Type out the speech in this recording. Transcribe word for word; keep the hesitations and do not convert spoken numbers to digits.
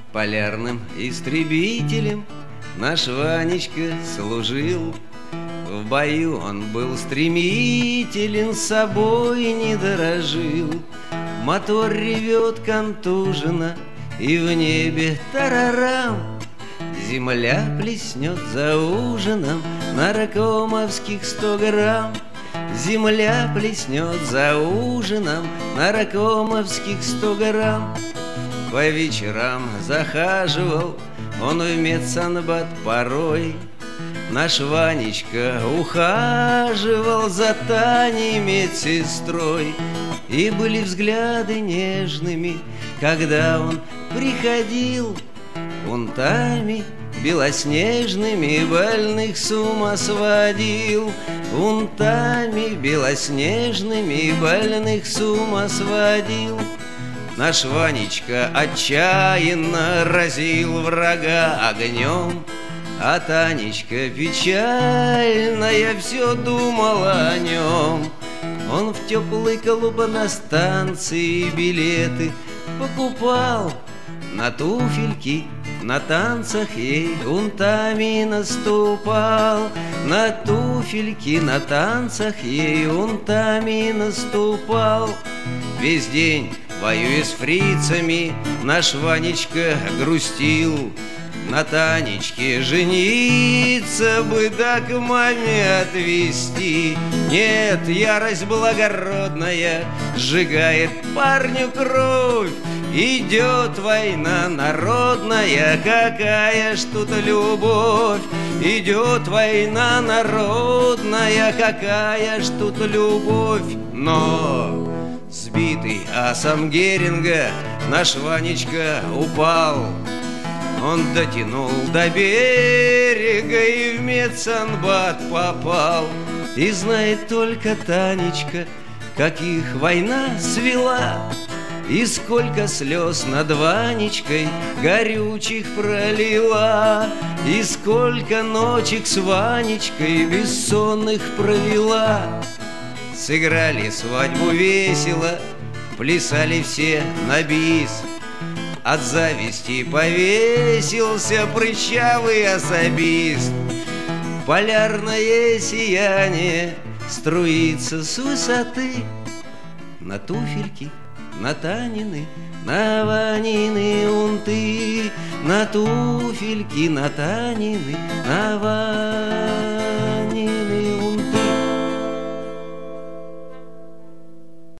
Полярным истребителем наш Ванечка служил. В бою он был стремителен, собой не дорожил. Мотор ревет контуженно, и в небе тарарам. Земля плеснет за ужином на ракомовских сто грамм. Земля плеснет за ужином на ракомовских сто грамм. По вечерам захаживал он в медсанбат порой. Наш Ванечка ухаживал за Таней медсестрой. И были взгляды нежными, когда он приходил. Унтами белоснежными больных с ума сводил. Унтами белоснежными больных с ума сводил. Наш Ванечка отчаянно разил врага огнем, а Танечка печальная все думала о нем. Он в теплый клуб на станции билеты покупал. На туфельки на танцах ей унтами наступал. На туфельки на танцах ей унтами наступал. Весь день, воюя с фрицами, наш Ванечка грустил. На Танечке жениться бы, да к маме отвезти. Нет, ярость благородная сжигает парню кровь. Идет война народная, какая ж тут любовь. Идет война народная, какая ж тут любовь. Но сбитый асом Геринга наш Ванечка упал. Он дотянул до берега и в медсанбат попал. И знает только Танечка, как их война свела. И сколько слез над Ванечкой горючих пролила. И сколько ночек с Ванечкой бессонных провела. Сыграли свадьбу весело, плясали все на бис. От зависти повесился прыщавый особист. Полярное сияние струится с высоты. На туфельки, на Танины, на Ванины унты. На туфельки, на Танины, на Ванины.